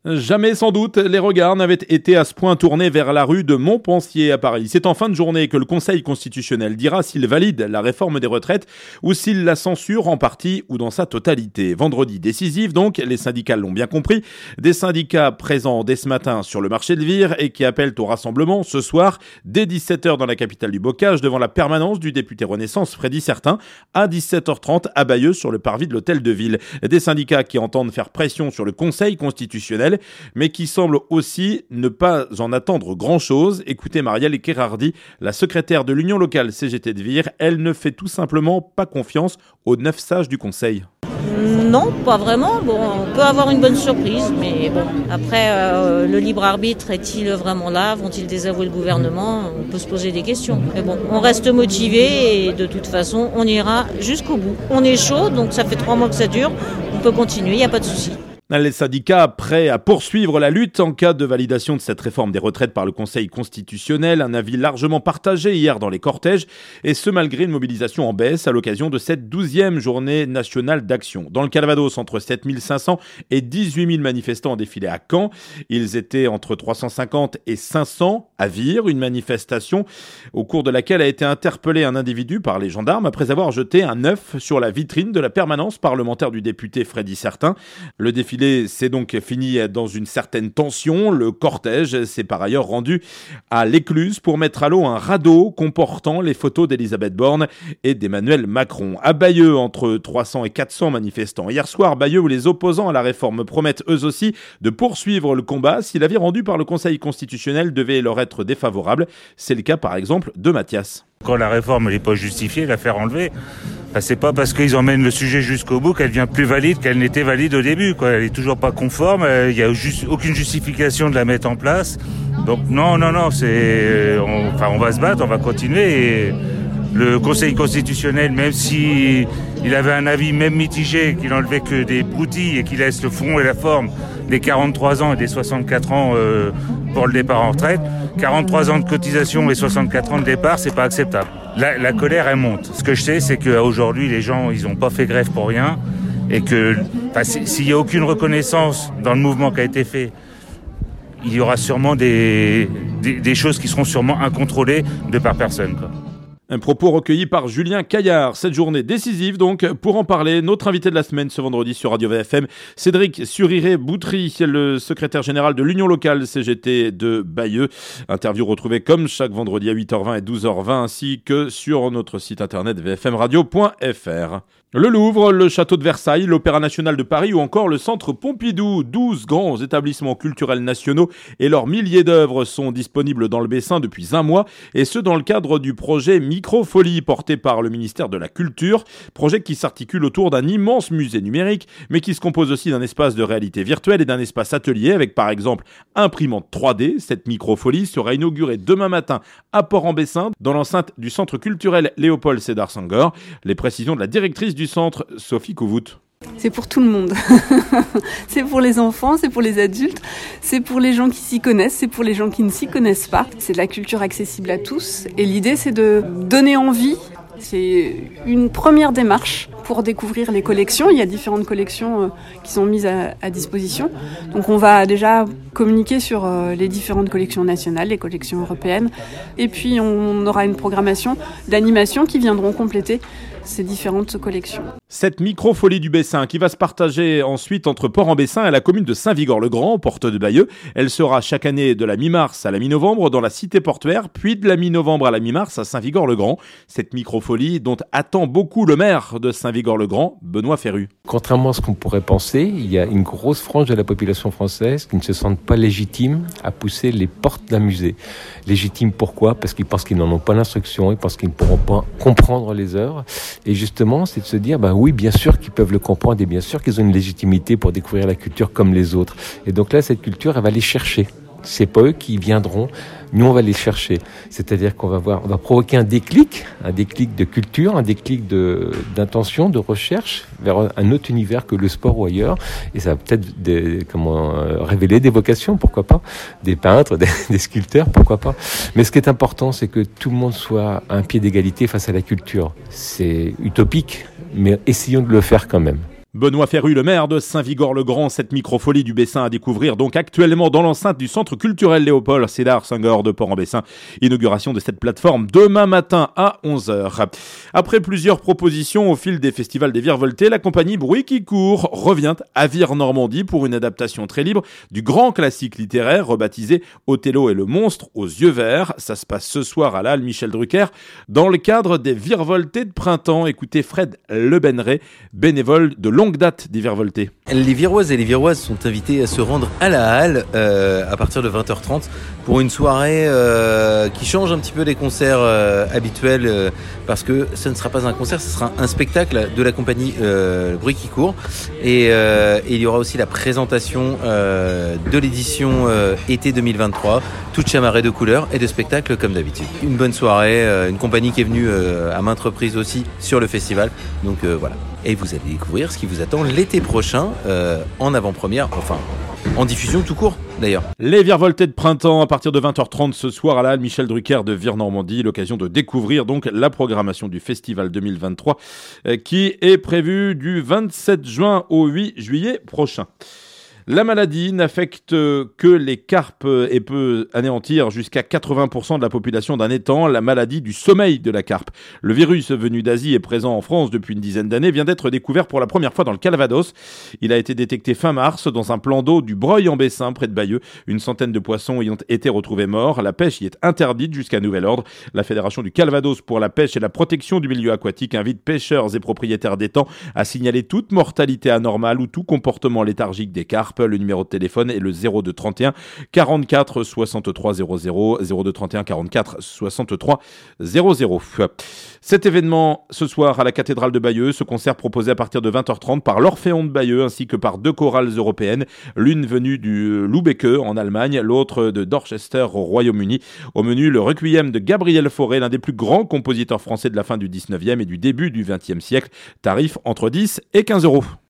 Jamais sans doute les regards n'avaient été à ce point tournés vers la rue de Montpensier à Paris. C'est en fin de journée que le Conseil constitutionnel dira s'il valide la réforme des retraites ou s'il la censure en partie ou dans sa totalité. Vendredi décisif donc, les syndicats l'ont bien compris. Des syndicats présents dès ce matin sur le marché de Vire et qui appellent au rassemblement ce soir dès 17h dans la capitale du bocage devant la permanence du député Renaissance Freddy Certain à 17h30 à Bayeux sur le parvis de l'hôtel de ville. Des syndicats qui entendent faire pression sur le Conseil constitutionnel mais qui semble aussi ne pas en attendre grand-chose. Écoutez Marielle Kerardi, la secrétaire de l'Union locale CGT de Vire, elle ne fait tout simplement pas confiance aux 9 sages du Conseil. Non, pas vraiment. Bon, on peut avoir une bonne surprise, mais bon, après, le libre arbitre est-il vraiment là? Vont-ils désavouer le gouvernement? On peut se poser des questions. Mais bon, on reste motivé et de toute façon, on ira jusqu'au bout. On est chaud, donc ça fait 3 mois que ça dure. On peut continuer, il n'y a pas de souci. Les syndicats prêts à poursuivre la lutte en cas de validation de cette réforme des retraites par le Conseil constitutionnel, un avis largement partagé hier dans les cortèges, et ce malgré une mobilisation en baisse à l'occasion de cette 12e journée nationale d'action. Dans le Calvados, entre 7500 et 18 000 manifestants ont défilé à Caen. Ils étaient entre 350 et 500 à Vire, une manifestation au cours de laquelle a été interpellé un individu par les gendarmes après avoir jeté un œuf sur la vitrine de la permanence parlementaire du député Freddy Certain. Le défilé s'est donc fini dans une certaine tension. Le cortège s'est par ailleurs rendu à l'Écluse pour mettre à l'eau un radeau comportant les photos d'Elisabeth Borne et d'Emmanuel Macron. À Bayeux, entre 300 et 400 manifestants. Hier soir, Bayeux, où les opposants à la réforme promettent eux aussi de poursuivre le combat si l'avis rendu par le Conseil constitutionnel devait leur être défavorable. C'est le cas par exemple de Mathias. Quand la réforme n'est pas justifiée, la faire enlever. C'est pas parce qu'ils emmènent le sujet jusqu'au bout qu'elle devient plus valide qu'elle n'était valide au début, quoi. Elle est toujours pas conforme, il y a aucune justification de la mettre en place. Donc non, on va se battre, on va continuer. Et le Conseil constitutionnel, même si il avait un avis même mitigé, qu'il enlevait que des broutilles et qu'il laisse le fond et la forme des 43 ans et des 64 ans pour le départ en retraite, 43 ans de cotisation et 64 ans de départ, c'est pas acceptable. La colère, elle monte. Ce que je sais, c'est qu'aujourd'hui, les gens, ils ont pas fait grève pour rien et que s'il y a aucune reconnaissance dans le mouvement qui a été fait, il y aura sûrement des choses qui seront sûrement incontrôlées de par personne, quoi. Un propos recueilli par Julien Caillard. Cette journée décisive donc, pour en parler, notre invité de la semaine ce vendredi sur Radio VFM, Cédric Suriré-Boutry, le secrétaire général de l'Union locale CGT de Bayeux. Interview retrouvée comme chaque vendredi à 8h20 et 12h20 ainsi que sur notre site internet vfmradio.fr. Le Louvre, le Château de Versailles, l'Opéra National de Paris ou encore le Centre Pompidou. 12 grands établissements culturels nationaux et leurs milliers d'œuvres sont disponibles dans le Bessin depuis un mois et ce dans le cadre du projet Microfolie porté par le ministère de la Culture. Projet qui s'articule autour d'un immense musée numérique mais qui se compose aussi d'un espace de réalité virtuelle et d'un espace atelier avec par exemple imprimante 3D. Cette Microfolie sera inaugurée demain matin à Port-en-Bessin dans l'enceinte du Centre culturel Léopold Sédar Senghor. Les précisions de la directrice du centre, Sophie Couvout. C'est pour tout le monde. C'est pour les enfants, c'est pour les adultes, c'est pour les gens qui s'y connaissent, c'est pour les gens qui ne s'y connaissent pas. C'est de la culture accessible à tous et l'idée c'est de donner envie. C'est une première démarche pour découvrir les collections. Il y a différentes collections qui sont mises à disposition. Donc on va déjà communiquer sur les différentes collections nationales, les collections européennes. Et puis on aura une programmation d'animation qui viendront compléter ces différentes collections. Cette Microfolie du Bessin qui va se partager ensuite entre Port-en-Bessin et la commune de Saint-Vigor-le-Grand, porte de Bayeux. Elle sera chaque année de la mi-mars à la mi-novembre dans la cité portuaire, puis de la mi-novembre à la mi-mars à Saint-Vigor-le-Grand. Cette Microfolie dont attend beaucoup le maire de Saint-Vigor-le-Grand, Benoît Ferru. Contrairement à ce qu'on pourrait penser, il y a une grosse frange de la population française qui ne se sentent pas légitimes à pousser les portes d'un musée. Légitimes pourquoi ? Parce qu'ils pensent qu'ils n'en ont pas l'instruction, ils pensent qu'ils ne pourront pas comprendre les œuvres. Et justement, c'est de se dire, oui, bien sûr qu'ils peuvent le comprendre et bien sûr qu'ils ont une légitimité pour découvrir la culture comme les autres. Et donc là, cette culture, elle va les chercher. C'est pas eux qui viendront, nous on va les chercher. C'est-à-dire qu'on va on va provoquer un déclic de culture, un déclic d'intention, de recherche vers un autre univers que le sport ou ailleurs. Et ça va peut-être révéler des vocations, pourquoi pas, des peintres, des sculpteurs, pourquoi pas. Mais ce qui est important, c'est que tout le monde soit à un pied d'égalité face à la culture. C'est utopique, mais essayons de le faire quand même. Benoît Ferru, le maire de Saint-Vigor-le-Grand, cette microfolie du Bessin à découvrir donc actuellement dans l'enceinte du centre culturel Léopold Sédar Senghor de Port-en-Bessin. Inauguration de cette plateforme demain matin à 11h. Après plusieurs propositions au fil des festivals des Virevoltés, la compagnie Bruit qui court revient à Vire-Normandie pour une adaptation très libre du grand classique littéraire rebaptisé Othello et le monstre aux yeux verts. Ça se passe ce soir à la Halle Michel Drucker dans le cadre des Virevoltés de printemps. Écoutez Fred Lebenray, bénévole de longue date des Virevoltés. Les Viroises et les Viroises sont invités à se rendre à la Halle à partir de 20h30 pour une soirée qui change un petit peu des concerts habituels parce que ce ne sera pas un concert, ce sera un spectacle de la compagnie Bruit qui court et il y aura aussi la présentation de l'édition été 2023, toute chamarrée de couleurs et de spectacles comme d'habitude. Une bonne soirée, une compagnie qui est venue à maintes reprises aussi sur le festival, donc voilà. Et vous allez découvrir ce qui vous attend l'été prochain en avant-première, enfin en diffusion tout court d'ailleurs. Les Virevoltés de printemps à partir de 20h30 ce soir à la Halle Michel Drucker de Vire-Normandie, l'occasion de découvrir donc la programmation du festival 2023 qui est prévue du 27 juin au 8 juillet prochain. La maladie n'affecte que les carpes et peut anéantir jusqu'à 80% de la population d'un étang, la maladie du sommeil de la carpe. Le virus venu d'Asie et présent en France depuis une dizaine d'années vient d'être découvert pour la première fois dans le Calvados. Il a été détecté fin mars dans un plan d'eau du Breuil-en-Bessin près de Bayeux. Une centaine de poissons y ont été retrouvés morts. La pêche y est interdite jusqu'à nouvel ordre. La Fédération du Calvados pour la pêche et la protection du milieu aquatique invite pêcheurs et propriétaires d'étangs à signaler toute mortalité anormale ou tout comportement léthargique des carpes. Le numéro de téléphone est le 02 31 44 63 00 02 31 44 63 00. Cet événement ce soir à la cathédrale de Bayeux, ce concert proposé à partir de 20h30 par l'Orphéon de Bayeux ainsi que par deux chorales européennes, l'une venue du Lübeck en Allemagne, l'autre de Dorchester au Royaume-Uni. Au menu, le Requiem de Gabriel Fauré, l'un des plus grands compositeurs français de la fin du 19e et du début du 20e siècle. Tarif entre 10 et 15 euros.